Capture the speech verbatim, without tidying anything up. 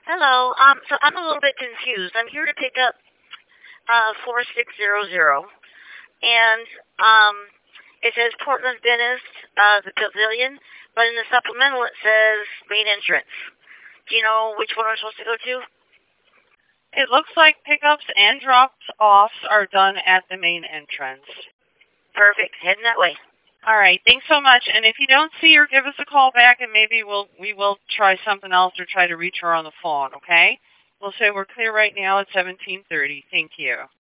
Hello. Um, so I'm a little bit confused. I'm here to pick up uh four six zero zero, and um, it says Portland Dentist, uh, the Pavilion, but in the supplemental it says main entrance. Do you know which one I'm supposed to go to? It looks like pickups and drops offs are done at the main entrance. Perfect. Heading that way. All right, thanks so much. And if you don't see her, give us a call back, and maybe we'll we will try something else or try to reach her on the phone. Okay? We'll say we're clear right now at seventeen thirty. Thank you.